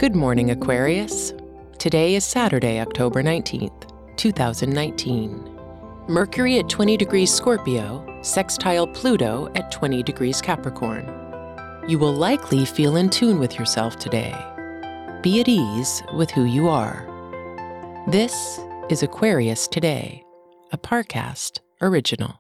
Good morning, Aquarius. Today is Saturday, October 19th, 2019. Mercury at 20 degrees Scorpio, sextile Pluto at 20 degrees Capricorn. You will likely feel in tune with yourself today. Be at ease with who you are. This is Aquarius Today, a Parcast original.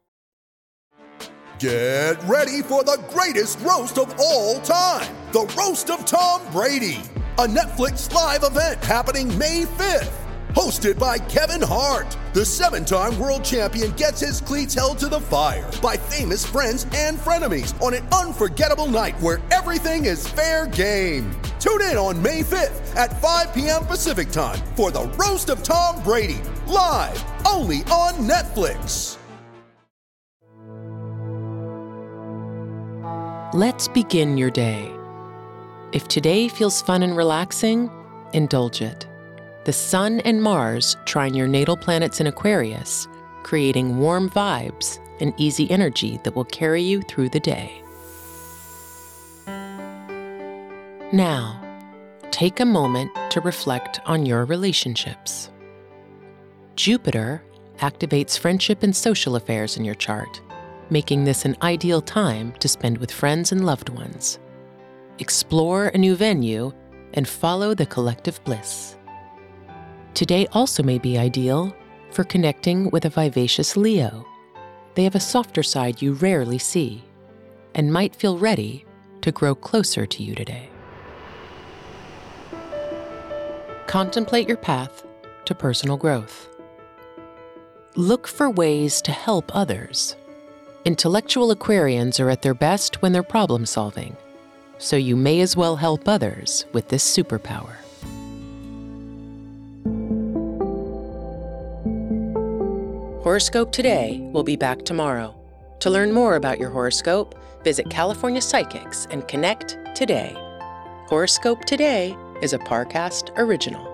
Get ready for the greatest roast of all time, the Roast of Tom Brady, a Netflix live event happening May 5th. Hosted by Kevin Hart, the 7-time world champion gets his cleats held to the fire by famous friends and frenemies on an unforgettable night where everything is fair game. Tune in on May 5th at 5 p.m. Pacific time for the Roast of Tom Brady, live only on Netflix. Let's begin your day. If today feels fun and relaxing, indulge it. The Sun and Mars trine your natal planets in Aquarius, creating warm vibes and easy energy that will carry you through the day. Now, take a moment to reflect on your relationships. Jupiter activates friendship and social affairs in your chart, making this an ideal time to spend with friends and loved ones. Explore a new venue and follow the collective bliss. Today also may be ideal for connecting with a vivacious Leo. They have a softer side you rarely see and might feel ready to grow closer to you today. Contemplate your path to personal growth. Look for ways to help others. Intellectual Aquarians are at their best when they're problem solving, so you may as well help others with this superpower. Horoscope Today will be back tomorrow. To learn more about your horoscope, visit California Psychics and connect today. Horoscope Today is a Parcast original.